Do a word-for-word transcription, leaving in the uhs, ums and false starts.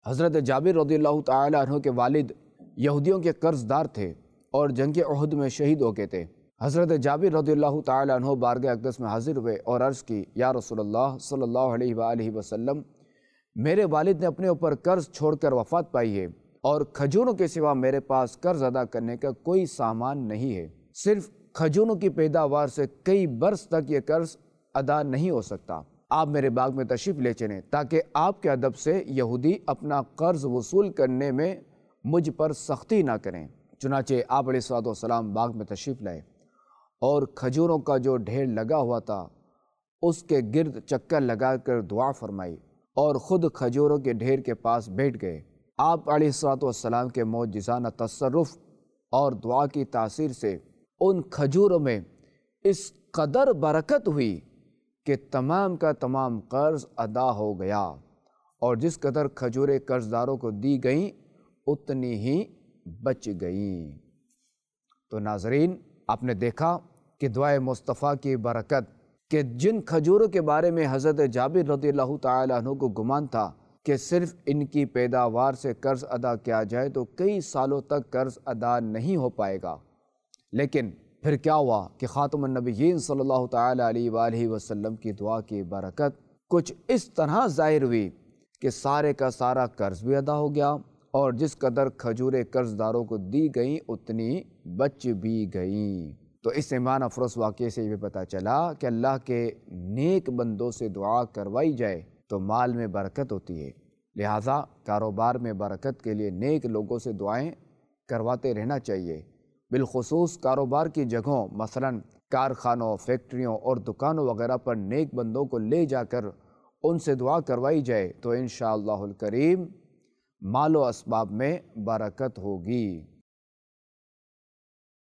حضرت جابر رضی اللہ تعالیٰ عنہ کے والد یہودیوں کے قرض دار تھے اور جنگ احد میں شہید ہو گئے تھے۔ حضرت جابر رضی اللہ تعالیٰ عنہ بارگاہ اقدس میں حاضر ہوئے اور عرض کی، یا رسول اللہ صلی اللہ علیہ وآلہ وسلم، میرے والد نے اپنے اوپر قرض چھوڑ کر وفات پائی ہے اور کھجوروں کے سوا میرے پاس قرض ادا کرنے کا کوئی سامان نہیں ہے۔ صرف کھجوروں کی پیداوار سے کئی برس تک یہ قرض ادا نہیں ہو سکتا۔ آپ میرے باغ میں تشریف لے چلیں تاکہ آپ کے ادب سے یہودی اپنا قرض وصول کرنے میں مجھ پر سختی نہ کریں۔ چنانچہ آپ علیہ الصلوۃ والسلام باغ میں تشریف لائے اور کھجوروں کا جو ڈھیر لگا ہوا تھا اس کے گرد چکر لگا کر دعا فرمائی اور خود کھجوروں کے ڈھیر کے پاس بیٹھ گئے۔ آپ علیہ الصلوۃ والسلام کے معجزانہ تصرف اور دعا کی تاثیر سے ان کھجوروں میں اس قدر برکت ہوئی کہ تمام کا تمام قرض ادا ہو گیا، اور جس قدر کھجوریں قرض داروں کو دی گئیں اتنی ہی بچ گئیں۔ تو ناظرین، آپ نے دیکھا کہ دعائے مصطفیٰ کی برکت، کہ جن کھجوروں کے بارے میں حضرت جابر رضی اللہ تعالیٰ عنہ کو گمان تھا کہ صرف ان کی پیداوار سے قرض ادا کیا جائے تو کئی سالوں تک قرض ادا نہیں ہو پائے گا، لیکن پھر کیا ہوا کہ خاتم النبیین صلی اللہ تعالیٰ علیہ وآلہ وسلم کی دعا کی برکت کچھ اس طرح ظاہر ہوئی کہ سارے کا سارا قرض بھی ادا ہو گیا، اور جس قدر کھجوریں قرض داروں کو دی گئیں اتنی بچ بھی گئیں۔ تو اس ایمان افروز واقعے سے یہ پتہ چلا کہ اللہ کے نیک بندوں سے دعا کروائی جائے تو مال میں برکت ہوتی ہے، لہٰذا کاروبار میں برکت کے لیے نیک لوگوں سے دعائیں کرواتے رہنا چاہیے۔ بالخصوص کاروبار کی جگہوں مثلاً کارخانوں، فیکٹریوں اور دکانوں وغیرہ پر نیک بندوں کو لے جا کر ان سے دعا کروائی جائے تو انشاءاللہ الکریم مال و اسباب میں برکت ہوگی۔